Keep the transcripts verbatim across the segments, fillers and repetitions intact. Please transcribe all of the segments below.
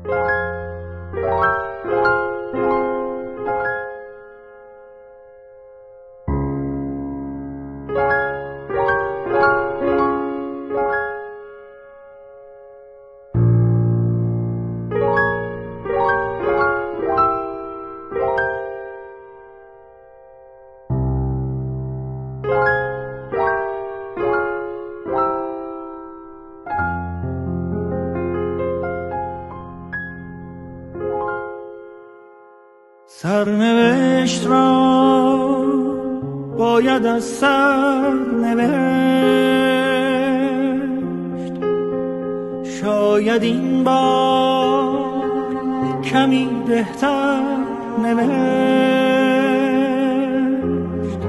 سرنوشت را باید از سر نوشت، شاید این بار کمی بهتر نوشت.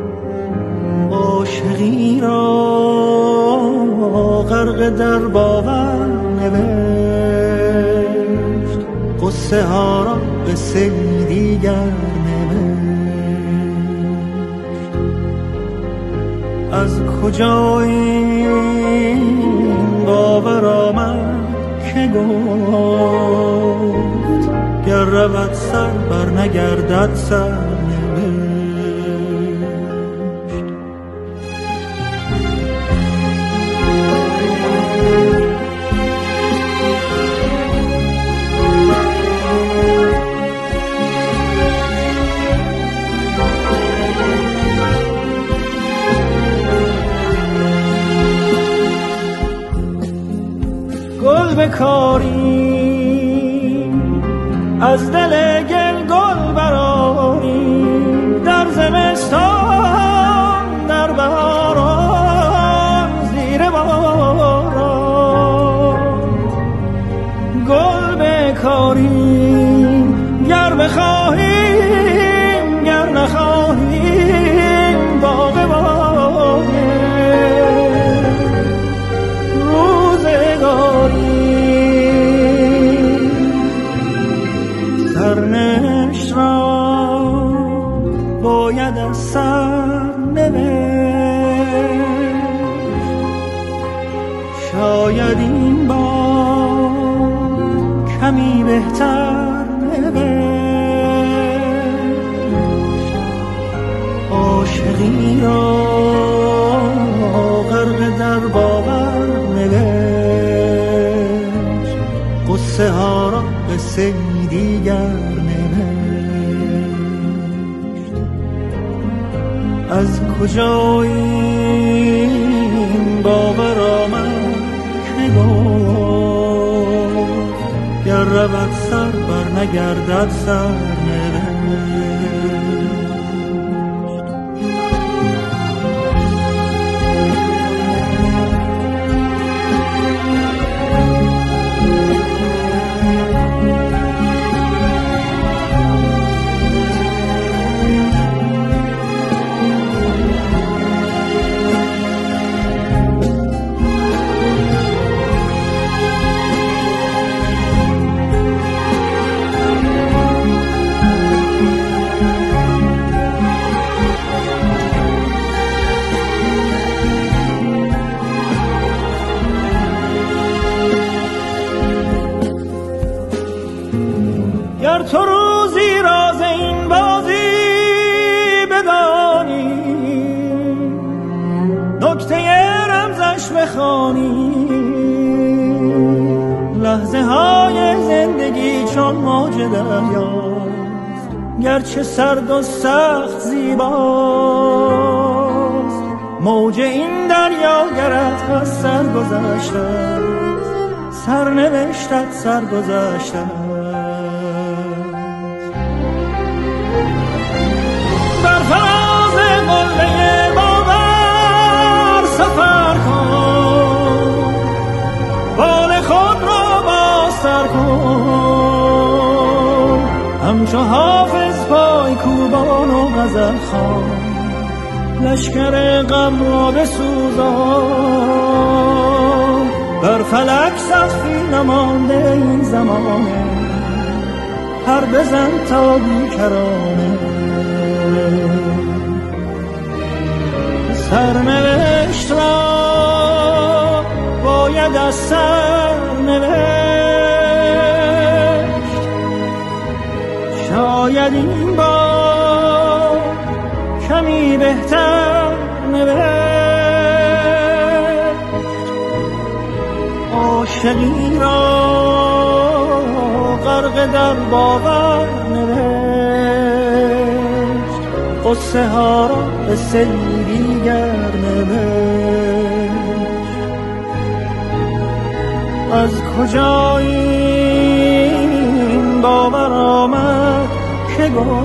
عاشقی را غرق در باور نوشت، قصه ها را قصه دیگر نوشت. از کجا این باور آمد که گفت گر رود سر بر نگردد سر نوشت. گل بکاری از دل گل گل براری، در زمستان در بهاران زیر باران. گل بکاری گر بخواهیم گر نخواهیم باغ باغ روزگاری. سرنوشت را باید از سر نوشت، شاید این بار کمی بهتر نوشت. عاشقی را غرق در باور نوشت، قصه ها را قصه دیگر نوشت. از کجا این باور آمد که گفت گر رود سر بر نگردد سر نوشت. گر تو روزی راز این بازی بدانی، نکته رمزش بخوانی، لحظه های زندگی چون موج دریاست، گرچه سرد و سخت زیباست. موج این دریا گرت از سر گذشته، سرنوشتت سر گذشته. بر فراز قله باور سفر کن، بال خود را بازتر کن، همچو حافظ پای کوبان و غزل خوان، لشکر غم را بسوزان. بر فلک سقفی نمانده این زمانه، پر بزن تا بیکرانه. سرنوشت را باید از سر نوشت، عاشقی را غرق در باور نوشت، قصه ها را به سری دیگر نوشت. از کجا این باور آمد که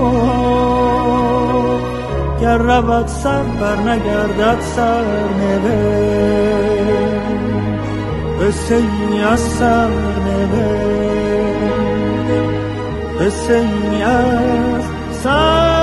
گفت گر رود سر بر نگردد سر نوشت، قصه ای از سر نوشت، قصه ای از سر